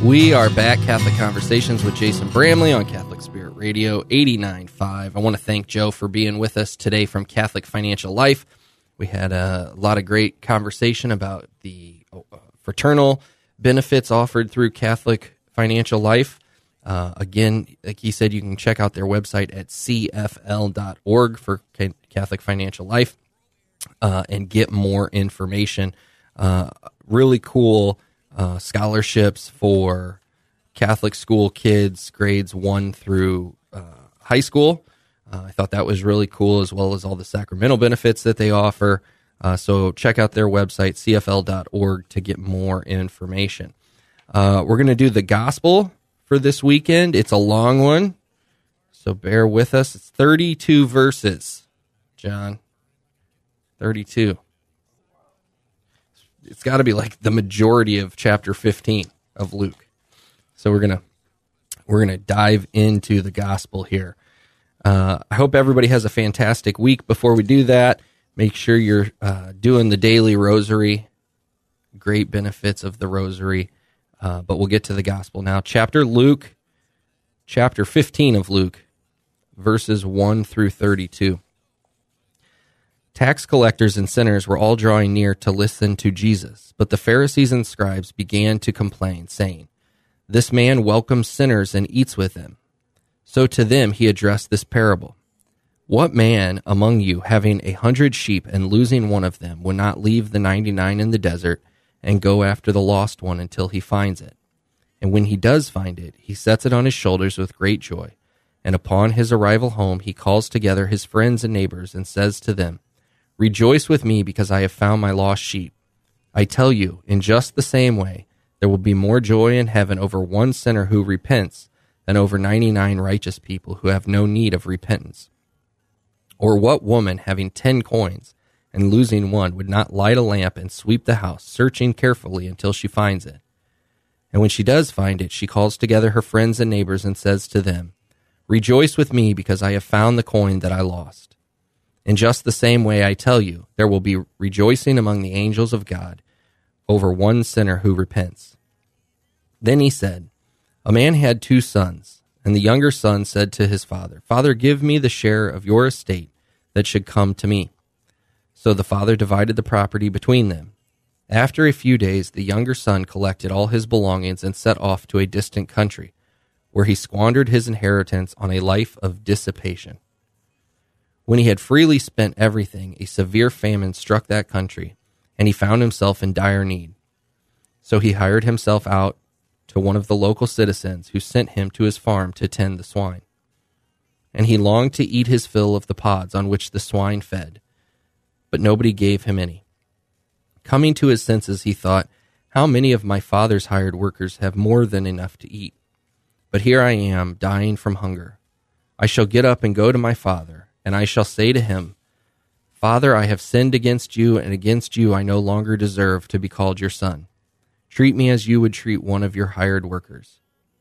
We are back, Catholic Conversations with Jason Bramley on Catholic Spirit Radio 89.5. I want to thank Joe for being with us today from Catholic Financial Life. We had a lot of great conversation about the fraternal benefits offered through Catholic Financial Life. Again, like he said, you can check out their website at cfl.org for Catholic Financial Life and get more information. Really cool scholarships for Catholic school kids, grades 1 through high school. I thought that was really cool, as well as all the sacramental benefits that they offer. So check out their website, cfl.org, to get more information. We're going to do the gospel for this weekend. It's a long one, so bear with us. It's 32 verses, John. 32. It's got to be like the majority of chapter 15 of Luke. So we're gonna dive into the gospel here. I hope everybody has a fantastic week. Before we do that, make sure you're doing the daily rosary. Great benefits of the rosary. But we'll get to the gospel now. Chapter 15 of Luke, verses 1 through 32. Tax collectors and sinners were all drawing near to listen to Jesus, but the Pharisees and scribes began to complain, saying, "This man welcomes sinners and eats with them." So to them he addressed this parable. "What man among you, having 100 sheep and losing one of them, would not leave the 99 in the desert and go after the lost one until he finds it? And when he does find it, he sets it on his shoulders with great joy. And upon his arrival home, he calls together his friends and neighbors and says to them, 'Rejoice with me because I have found my lost sheep.' I tell you, in just the same way, there will be more joy in heaven over one sinner who repents than over 99 righteous people who have no need of repentance. Or what woman, having 10 coins and losing one, would not light a lamp and sweep the house, searching carefully until she finds it? And when she does find it, she calls together her friends and neighbors and says to them, 'Rejoice with me because I have found the coin that I lost.' In just the same way, I tell you, there will be rejoicing among the angels of God over one sinner who repents." Then he said, "A man had 2 sons, and the younger son said to his father, 'Father, give me the share of your estate that should come to me.' So the father divided the property between them. After a few days, the younger son collected all his belongings and set off to a distant country, where he squandered his inheritance on a life of dissipation. When he had freely spent everything, a severe famine struck that country, and he found himself in dire need. So he hired himself out to one of the local citizens, who sent him to his farm to tend the swine. And he longed to eat his fill of the pods on which the swine fed, but nobody gave him any. Coming to his senses, he thought, 'How many of my father's hired workers have more than enough to eat? But here I am, dying from hunger. I shall get up and go to my father, and I shall say to him, Father, I have sinned against you, and against you I no longer deserve to be called your son. Treat me as you would treat one of your hired workers.'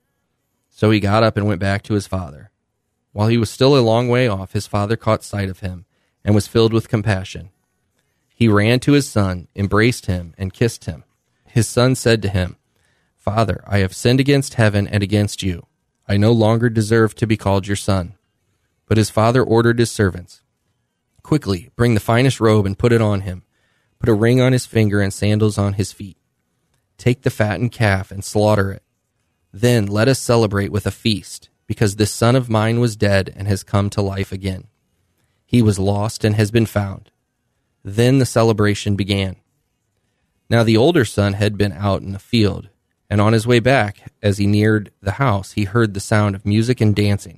So he got up and went back to his father. While he was still a long way off, his father caught sight of him and was filled with compassion. He ran to his son, embraced him, and kissed him. His son said to him, 'Father, I have sinned against heaven and against you. I no longer deserve to be called your son.' But his father ordered his servants, 'Quickly, bring the finest robe and put it on him. Put a ring on his finger and sandals on his feet. Take the fattened calf and slaughter it. Then let us celebrate with a feast, because this son of mine was dead and has come to life again. He was lost and has been found.' Then the celebration began. Now the older son had been out in the field, and on his way back, as he neared the house, he heard the sound of music and dancing.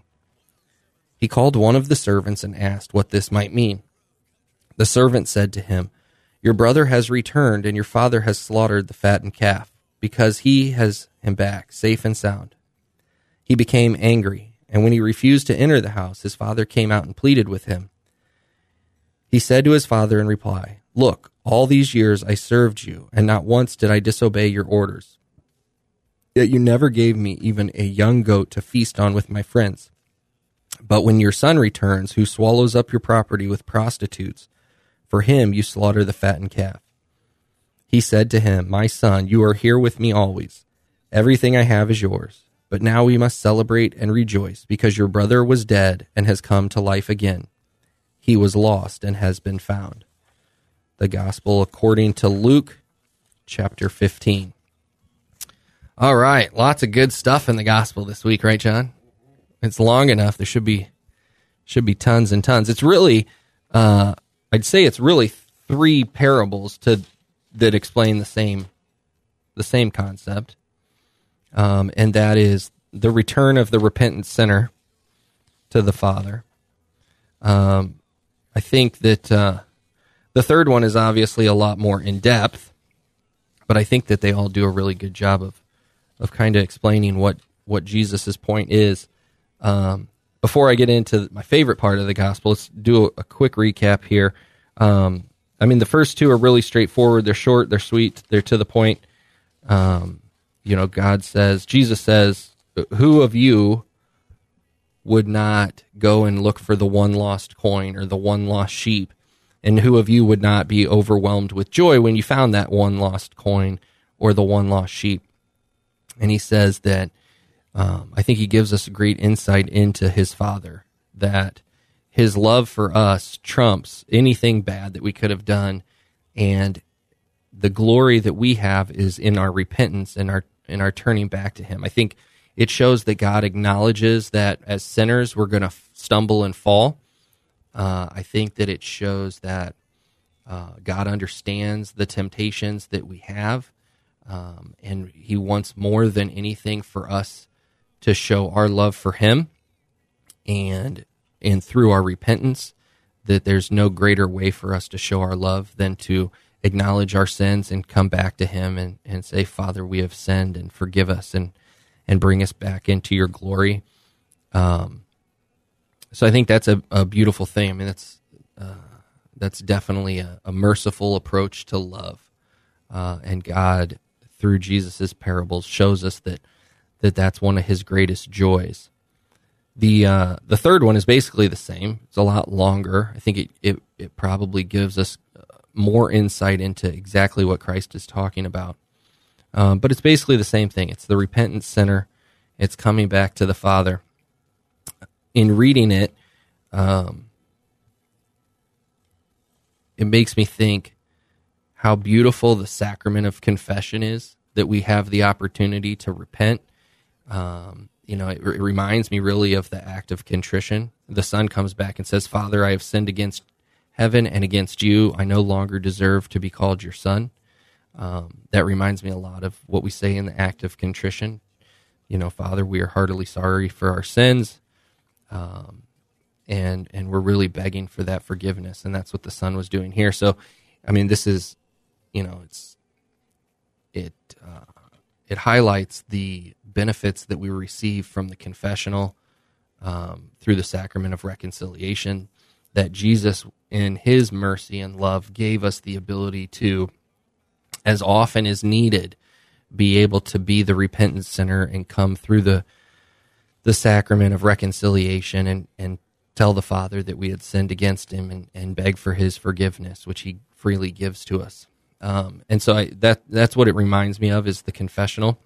He called one of the servants and asked what this might mean. The servant said to him, 'Your brother has returned, and your father has slaughtered the fattened calf, because he has him back, safe and sound.' He became angry, and when he refused to enter the house, his father came out and pleaded with him. He said to his father in reply, 'Look, all these years I served you, and not once did I disobey your orders. Yet you never gave me even a young goat to feast on with my friends. But when your son returns, who swallows up your property with prostitutes, for him you slaughter the fattened calf.' He said to him, 'My son, you are here with me always, Everything I have is yours. But now we must celebrate and rejoice, because your brother was dead and has come to life again. He was lost and has been found. The Gospel according to Luke, chapter 15. All right, lots of good stuff in the Gospel this week, right, John? It's long enough. There should be tons and tons. It's really, I'd say it's really three parables that explain the same concept, and that is the return of the repentant sinner to the Father. I think that the third one is obviously a lot more in depth, but I think that they all do a really good job of kind of explaining what Jesus' point is. Before I get into my favorite part of the gospel, let's do a quick recap here. The first two are really straightforward. They're short, they're sweet, they're to the point. Jesus says, who of you would not go and look for the one lost coin or the one lost sheep? And who of you would not be overwhelmed with joy when you found that one lost coin or the one lost sheep? And he says that, I think he gives us a great insight into his Father, that his love for us trumps anything bad that we could have done, and the glory that we have is in our repentance and our turning back to him. I think it shows that God acknowledges that as sinners we're going to stumble and fall. I think that it shows that God understands the temptations that we have, and he wants more than anything for us to show our love for him, and through our repentance, that there's no greater way for us to show our love than to acknowledge our sins and come back to him and say, Father, we have sinned, and forgive us and bring us back into your glory. So I think that's a beautiful thing. I mean, that's definitely a merciful approach to love. And God, through Jesus' parables, shows us that's one of his greatest joys. The third one is basically the same. It's a lot longer. I think it probably gives us more insight into exactly what Christ is talking about. But it's basically the same thing. It's the repentant sinner. It's coming back to the Father. In reading it, it makes me think how beautiful the sacrament of confession is, that we have the opportunity to repent. It reminds me really of the act of contrition. The son comes back and says, Father, I have sinned against heaven and against you. I no longer deserve to be called your son. That reminds me a lot of what we say in the act of contrition. Father, we are heartily sorry for our sins, and we're really begging for that forgiveness, and that's what the son was doing here. So, this is, it highlights the benefits that we receive from the confessional through the sacrament of reconciliation, that Jesus, in his mercy and love, gave us the ability to, as often as needed, be able to be the repentant sinner and come through the sacrament of reconciliation and tell the Father that we had sinned against him and beg for his forgiveness, which he freely gives to us. And so that's what it reminds me of, is the confessional.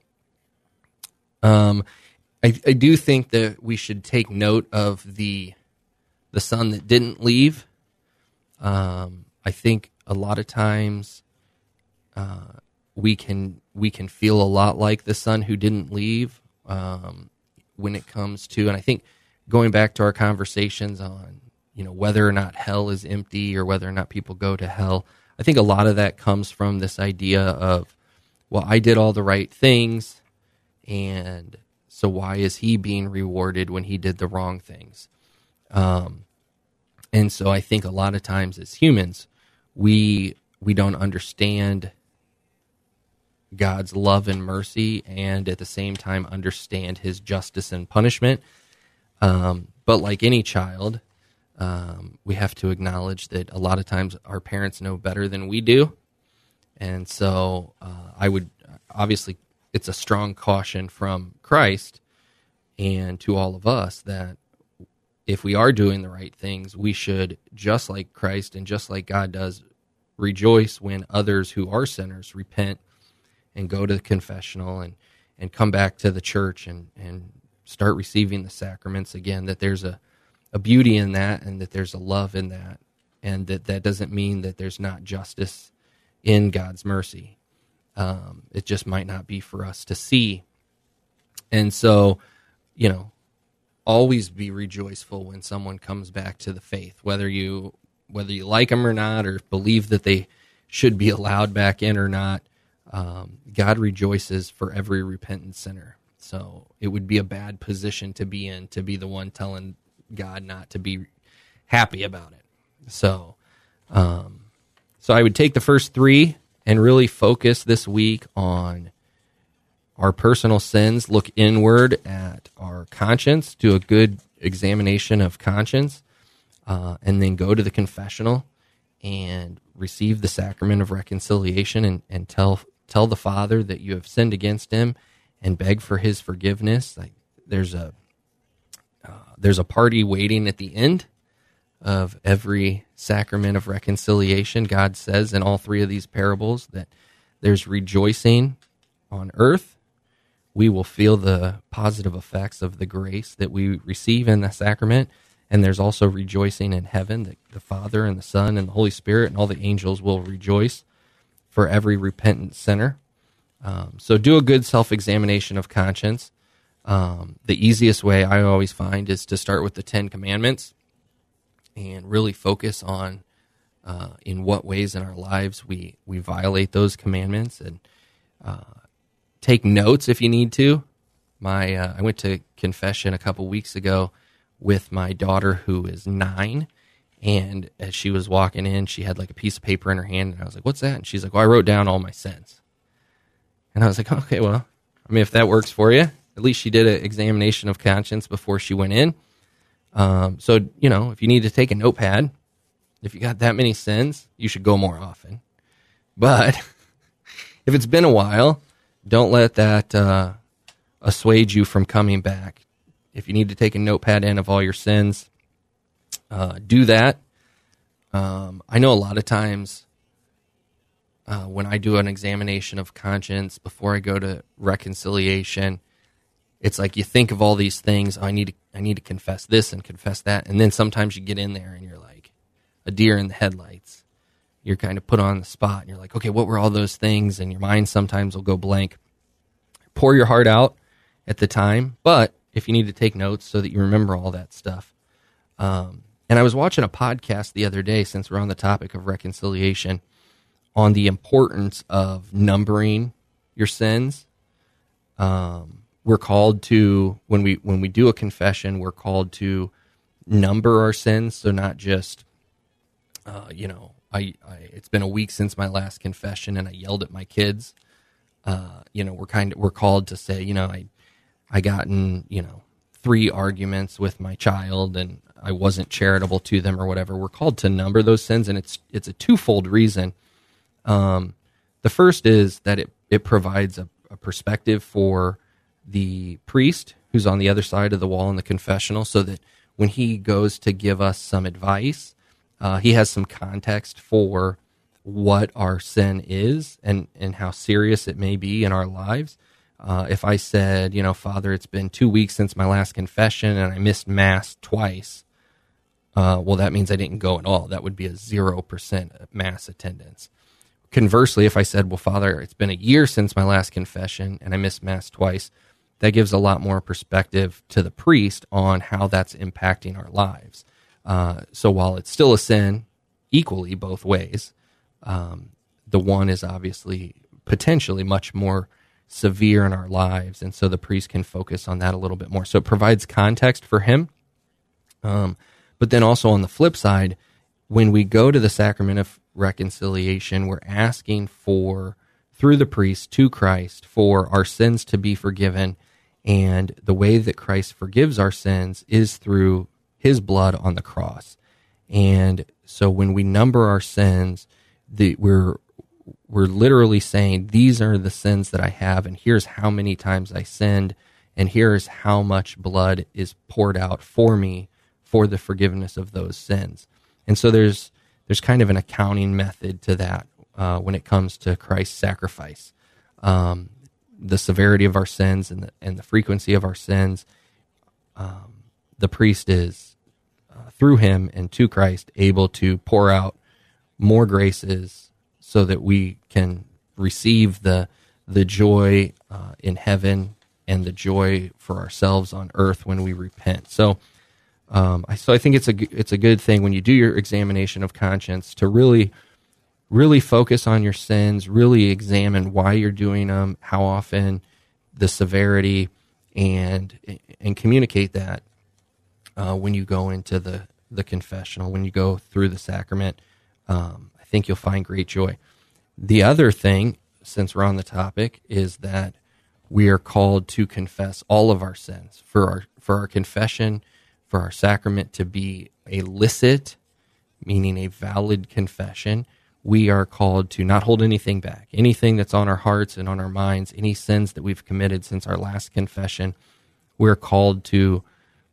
I do think that we should take note of the son that didn't leave. I think a lot of times we can feel a lot like the son who didn't leave when it comes to, and I think going back to our conversations on whether or not hell is empty or whether or not people go to hell, I think a lot of that comes from this idea of, well, I did all the right things, and so why is he being rewarded when he did the wrong things? And so I think a lot of times as humans, we don't understand God's love and mercy, and at the same time understand his justice and punishment. But like any child, we have to acknowledge that a lot of times our parents know better than we do. And so I would, obviously, it's a strong caution from Christ and to all of us that if we are doing the right things, we should, just like Christ and just like God does, rejoice when others who are sinners repent and go to the confessional and and come back to the church and start receiving the sacraments again, that there's a beauty in that, and that there's a love in that, and that doesn't mean that there's not justice in God's mercy. It just might not be for us to see. And so, always be rejoiceful when someone comes back to the faith, whether you like them or not, or believe that they should be allowed back in or not. God rejoices for every repentant sinner. So it would be a bad position to be in, to be the one telling God not to be happy about it. So I would take the first 3 and really focus this week on our personal sins, look inward at our conscience, do a good examination of conscience, and then go to the confessional and receive the sacrament of reconciliation and tell the Father that you have sinned against him and beg for his forgiveness. Like there's a party waiting at the end of every sacrament of reconciliation. God says in all 3 of these parables that there's rejoicing on earth. We will feel the positive effects of the grace that we receive in the sacrament. And there's also rejoicing in heaven, that the Father and the Son and the Holy Spirit and all the angels will rejoice for every repentant sinner. So do a good self-examination of conscience. The easiest way I always find is to start with the 10 Commandments and really focus on in what ways in our lives we violate those commandments, and take notes if you need to. I went to confession a couple weeks ago with my daughter, who is 9, and as she was walking in, she had like a piece of paper in her hand, and I was like, "What's that?" And she's like, "Well, I wrote down all my sins." And I was like, "Okay, well, I mean, if that works for you." At least she did an examination of conscience before she went in. So, if you need to take a notepad, if you got that many sins, you should go more often. But if it's been a while, don't let that assuage you from coming back. If you need to take a notepad in of all your sins, do that. I know a lot of times when I do an examination of conscience before I go to reconciliation, it's like you think of all these things. I need to confess this and confess that, and then sometimes you get in there and you're like a deer in the headlights. You're kind of put on the spot, and you're like, okay, what were all those things? And your mind sometimes will go blank. Pour your heart out at the time, but if you need to take notes so that you remember all that stuff. And I was watching a podcast the other day, since we're on the topic of reconciliation, on the importance of numbering your sins. We're called to, when we do a confession, we're called to number our sins. So not just, it's been a week since my last confession and I yelled at my kids. We're called to say, I got in, 3 arguments with my child and I wasn't charitable to them or whatever. We're called to number those sins, and it's a twofold reason. The first is that it provides a perspective for the priest who's on the other side of the wall in the confessional, so that when he goes to give us some advice, he has some context for what our sin is and how serious it may be in our lives. If I said, Father, it's been 2 weeks since my last confession and I missed Mass twice, well, that means I didn't go at all. That would be a 0% Mass attendance. Conversely, if I said, well, Father, it's been a year since my last confession and I missed Mass twice, that gives a lot more perspective to the priest on how that's impacting our lives. So while it's still a sin, equally both ways, the one is obviously potentially much more severe in our lives, and so the priest can focus on that a little bit more. So it provides context for him. But then also on the flip side, when we go to the sacrament of reconciliation, we're asking for, through the priest to Christ, for our sins to be forgiven. And the way that Christ forgives our sins is through his blood on the cross. And so when we number our sins, we're literally saying, these are the sins that I have, and here's how many times I sinned, and here's how much blood is poured out for me for the forgiveness of those sins. And so there's kind of an accounting method to that when it comes to Christ's sacrifice. the severity of our sins and the frequency of our sins, the priest is, through him and to Christ, able to pour out more graces so that we can receive the joy in heaven and the joy for ourselves on earth when we repent. So I think it's a good thing when you do your examination of conscience to really focus on your sins, really examine why you're doing them, how often, the severity, and communicate that when you go into the confessional, when you go through the sacrament. I think you'll find great joy. The other thing, since we're on the topic, is that we are called to confess all of our sins. For our confession, for our sacrament to be a licit, meaning a valid confession, we are called to not hold anything back. Anything that's on our hearts and on our minds, any sins that we've committed since our last confession, we're called to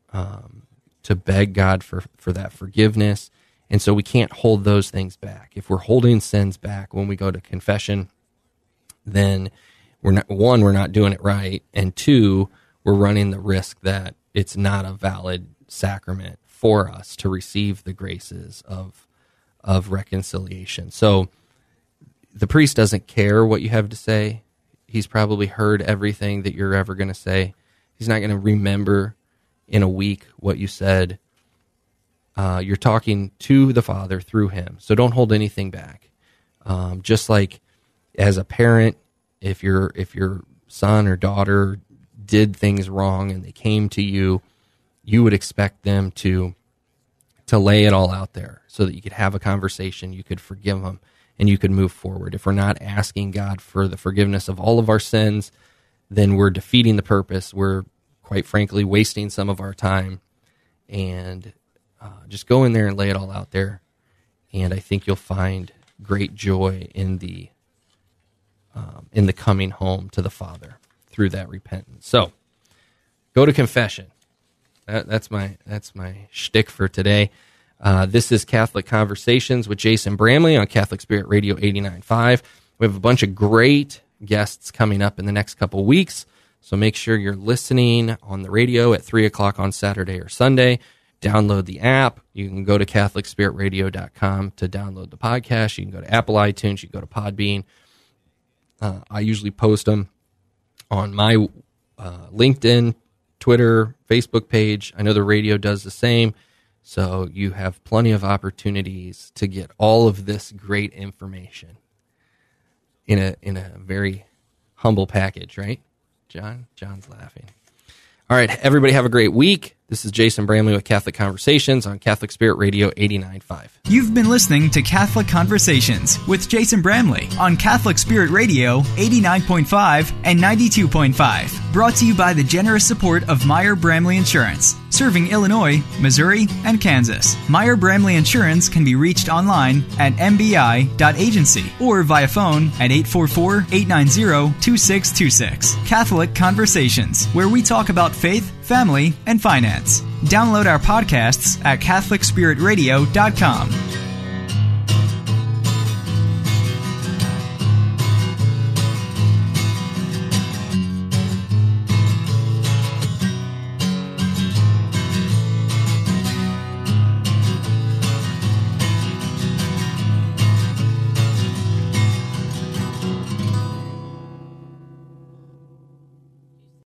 beg God for that forgiveness. And so we can't hold those things back. If we're holding sins back when we go to confession, then we're not doing it right, and two, we're running the risk that it's not a valid sacrament for us to receive the graces of reconciliation. So the priest doesn't care what you have to say. He's probably heard everything that you're ever going to say. He's not going to remember in a week what you said. You're talking to the Father through him, so don't hold anything back. Just like as a parent, if your son or daughter did things wrong and they came to you, you would expect them to lay it all out there so that you could have a conversation, you could forgive them, and you could move forward. If we're not asking God for the forgiveness of all of our sins, then we're defeating the purpose. We're, quite frankly, wasting some of our time. And just go in there and lay it all out there, and I think you'll find great joy in the coming home to the Father through that repentance. So, go to confession. That's my shtick for today. This is Catholic Conversations with Jason Bramley on Catholic Spirit Radio 89.5. We have a bunch of great guests coming up in the next couple weeks, so make sure you're listening on the radio at 3 o'clock on Saturday or Sunday. Download the app. You can go to CatholicSpiritRadio.com to download the podcast. You can go to Apple iTunes. You can go to Podbean. I usually post them on my LinkedIn, Twitter, Facebook page. I know the radio does the same. So you have plenty of opportunities to get all of this great information in a very humble package, right? John's laughing. All right, everybody have a great week. This is Jason Bramley with Catholic Conversations on Catholic Spirit Radio 89.5. You've been listening to Catholic Conversations with Jason Bramley on Catholic Spirit Radio 89.5 and 92.5. Brought to you by the generous support of Meyer Bramley Insurance, serving Illinois, Missouri, and Kansas. Meyer Bramley Insurance can be reached online at mbi.agency or via phone at 844-890-2626. Catholic Conversations, where we talk about faith, family, and finance. Download our podcasts at CatholicSpiritRadio.com.